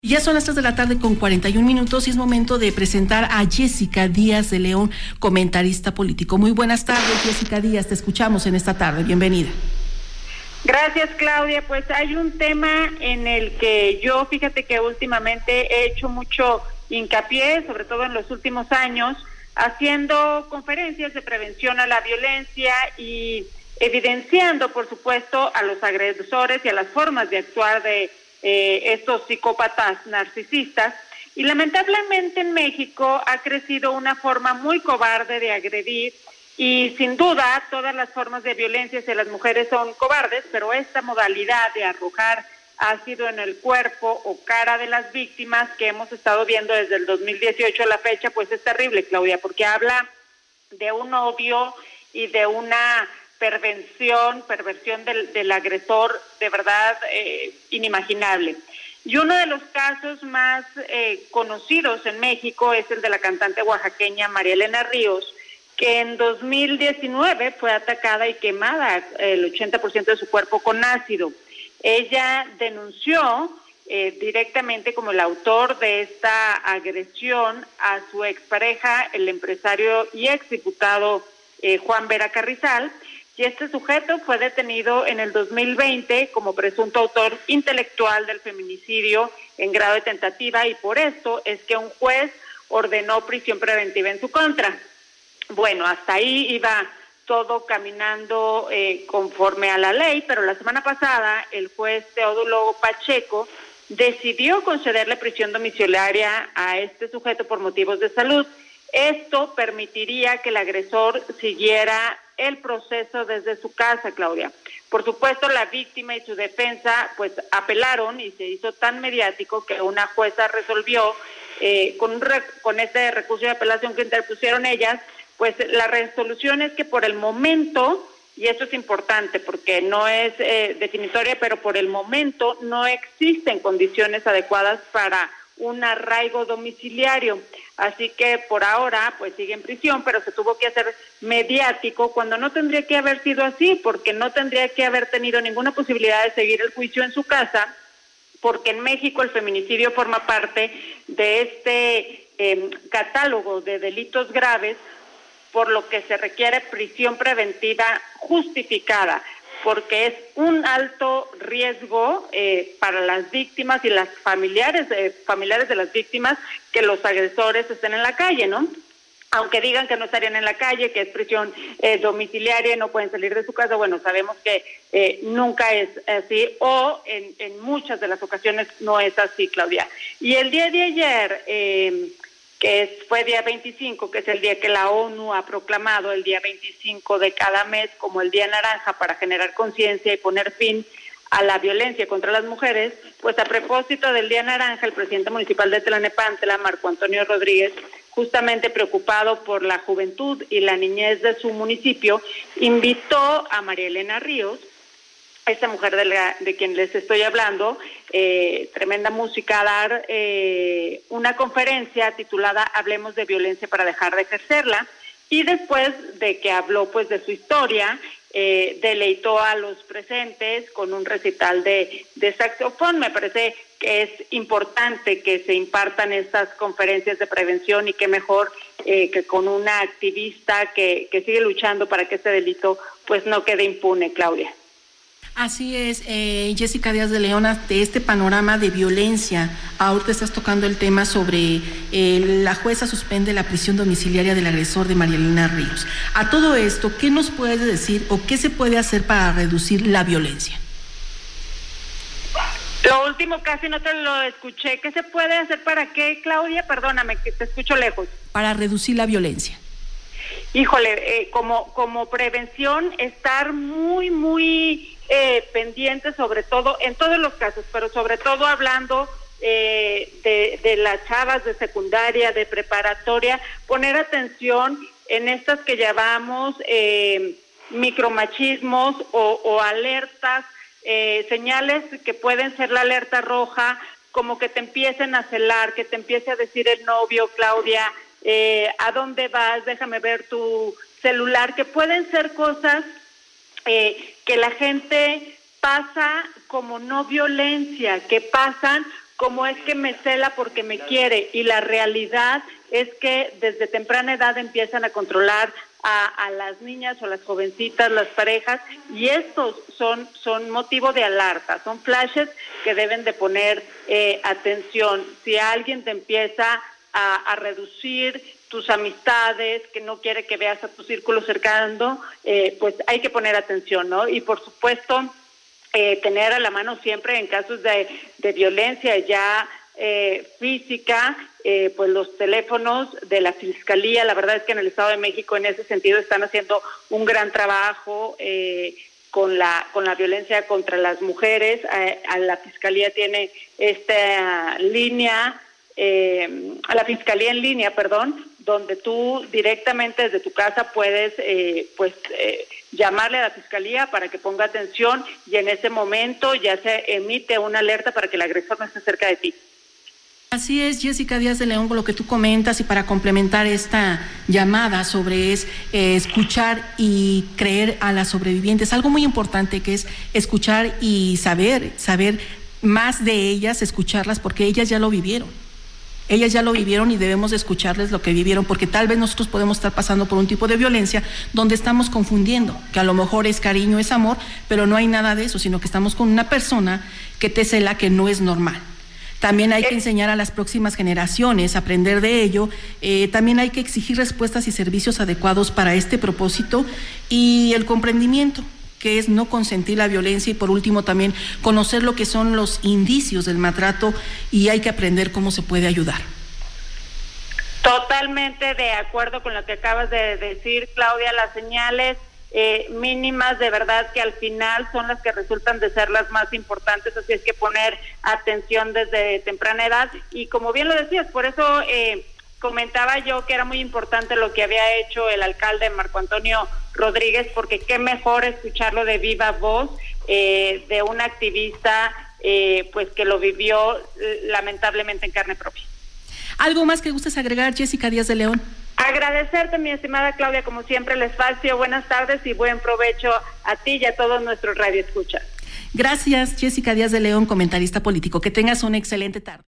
Ya son las 3 de la tarde con 41 minutos y es momento de presentar a Jessica Díaz de León, comentarista político. Muy buenas tardes, Jessica Díaz, te escuchamos en esta tarde, bienvenida. Gracias, Claudia. Pues hay un tema en el que yo, fíjate que últimamente he hecho mucho hincapié, sobre todo en los últimos años, haciendo conferencias de prevención a la violencia y evidenciando, por supuesto, a los agresores y a las formas de actuar de estos psicópatas narcisistas. Y lamentablemente en México ha crecido una forma muy cobarde de agredir y sin duda todas las formas de violencia hacia las mujeres son cobardes, pero esta modalidad de arrojar ácido en el cuerpo o cara de las víctimas que hemos estado viendo desde el 2018 a la fecha, pues es terrible, Claudia, porque habla de un odio y de una perversión del agresor de verdad inimaginable. Y uno de los casos más conocidos en México es el de la cantante oaxaqueña María Elena Ríos, que en 2019 fue atacada y quemada el 80% de su cuerpo con ácido. Ella denunció directamente como el autor de esta agresión a su expareja, el empresario y exdiputado Juan Vera Carrizal, y este sujeto fue detenido en el 2020 como presunto autor intelectual del feminicidio en grado de tentativa, y por esto es que un juez ordenó prisión preventiva en su contra. Bueno, hasta ahí iba todo caminando conforme a la ley, pero la semana pasada el juez Teodulo Pacheco decidió concederle prisión domiciliaria a este sujeto por motivos de salud. Esto permitiría que el agresor siguiera el proceso desde su casa, Claudia. Por supuesto, la víctima y su defensa pues apelaron y se hizo tan mediático que una jueza resolvió con este recurso de apelación que interpusieron ellas, pues la resolución es que por el momento, y esto es importante porque no es definitoria, pero por el momento no existen condiciones adecuadas para un arraigo domiciliario. Así que por ahora pues sigue en prisión, pero se tuvo que hacer mediático cuando no tendría que haber sido así, porque no tendría que haber tenido ninguna posibilidad de seguir el juicio en su casa, porque en México el feminicidio forma parte de este catálogo de delitos graves, por lo que se requiere prisión preventiva justificada, porque es un alto riesgo para las víctimas y las familiares de las víctimas que los agresores estén en la calle, ¿no? Aunque digan que no estarían en la calle, que es prisión domiciliaria y no pueden salir de su casa, bueno, sabemos que nunca es así, o en muchas de las ocasiones no es así, Claudia. Y el día de ayer, fue día 25, que es el día que la ONU ha proclamado, el día 25 de cada mes, como el Día Naranja, para generar conciencia y poner fin a la violencia contra las mujeres. Pues a propósito del Día Naranja, el presidente municipal de Tlanepantla, Marco Antonio Rodríguez, justamente preocupado por la juventud y la niñez de su municipio, invitó a María Elena Ríos, esta mujer de quien les estoy hablando, tremenda música, a dar una conferencia titulada Hablemos de violencia para dejar de ejercerla, y después de que habló pues de su historia, deleitó a los presentes con un recital de saxofón. Me parece que es importante que se impartan estas conferencias de prevención, y qué mejor que con una activista que sigue luchando para que este delito pues no quede impune, Claudia. Así es, Jessica Díaz de León, de este panorama de violencia, ahorita estás tocando el tema sobre la jueza suspende la prisión domiciliaria del agresor de María Elena Ríos. A todo esto, ¿qué nos puedes decir o qué se puede hacer para reducir la violencia? Lo último casi no te lo escuché. ¿Qué se puede hacer para qué, Claudia? Perdóname, que te escucho lejos. Para reducir la violencia. Híjole, como prevención, estar muy pendiente, sobre todo, en todos los casos, pero sobre todo hablando de las chavas de secundaria, de preparatoria, poner atención en estas que llamamos micromachismos o alertas, señales que pueden ser la alerta roja, como que te empiecen a celar, que te empiece a decir el novio, Claudia, ¿a dónde vas? Déjame ver tu celular, que pueden ser cosas que la gente pasa como no violencia, que pasan como es que me cela porque me quiere, y la realidad es que desde temprana edad empiezan a controlar a las niñas o las jovencitas, las parejas, y estos son motivo de alerta, son flashes que deben de poner atención. Si alguien te empieza a reducir tus amistades, que no quiere que veas a tu círculo cercano, pues hay que poner atención, ¿no? Y por supuesto, tener a la mano siempre en casos de violencia ya física, pues los teléfonos de la Fiscalía. La verdad es que en el Estado de México en ese sentido están haciendo un gran trabajo con la violencia contra las mujeres. La Fiscalía tiene esta línea, a la Fiscalía en línea, donde tú directamente desde tu casa puedes llamarle a la Fiscalía para que ponga atención, y en ese momento ya se emite una alerta para que el agresor no esté cerca de ti. Así es, Jessica Díaz de León, con lo que tú comentas, y para complementar esta llamada sobre escuchar y creer a las sobrevivientes, algo muy importante que es escuchar y saber más de ellas, escucharlas, porque ellas ya lo vivieron. Ellas ya lo vivieron y debemos escucharles lo que vivieron, porque tal vez nosotros podemos estar pasando por un tipo de violencia donde estamos confundiendo, que a lo mejor es cariño, es amor, pero no hay nada de eso, sino que estamos con una persona que te cela, que no es normal. También hay que enseñar a las próximas generaciones a aprender de ello. También hay que exigir respuestas y servicios adecuados para este propósito, y el comprendimiento, que es no consentir la violencia, y por último también conocer lo que son los indicios del maltrato, y hay que aprender cómo se puede ayudar. Totalmente de acuerdo con lo que acabas de decir, Claudia. Las señales mínimas de verdad que al final son las que resultan de ser las más importantes, así es que poner atención desde temprana edad. Y como bien lo decías, por eso comentaba yo que era muy importante lo que había hecho el alcalde Marco Antonio Rodríguez, porque qué mejor escucharlo de viva voz de un activista pues que lo vivió lamentablemente en carne propia. ¿Algo más que gustes agregar, Jessica Díaz de León? Agradecerte, mi estimada Claudia, como siempre el espacio. Buenas tardes y buen provecho a ti y a todos nuestros radioescuchas. Gracias, Jessica Díaz de León, comentarista político. Que tengas una excelente tarde.